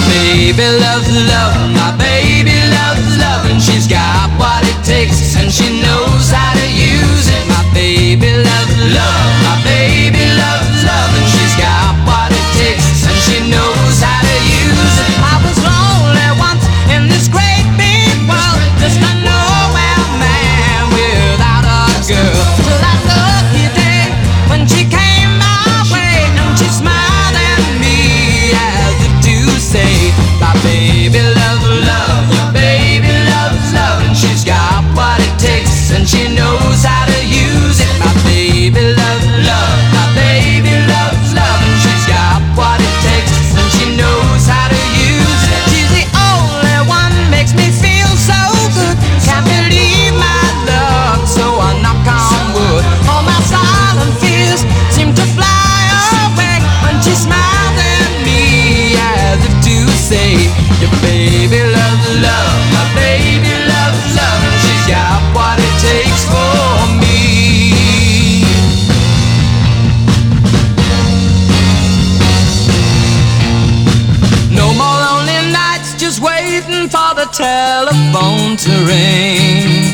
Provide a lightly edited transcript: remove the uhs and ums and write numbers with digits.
baby loves love, my baby loves love, and she's got what it takes, and she knows how to use it. My baby loves love, my baby loves love, and she's got what it takes, and she knows how to use it. I was lonely once in this great big world, just a nowhere man without a girl. Till that lucky day when she came my way, and she smiled at me as if to say, my baby loves love, my baby loves love, and she's got what it takes, and she knows how to use it. My baby loves love, my baby loves love, and she's got what it takes, and she knows how to use it. She's the only one makes me feel so good. Can't believe my luck, so I knock on wood. All my silent fears seem to fly away when she smiles at me as if to say, your baby loves love, my baby loves love, and she's got what it takes for me. No more lonely nights just waiting for the telephone to ring.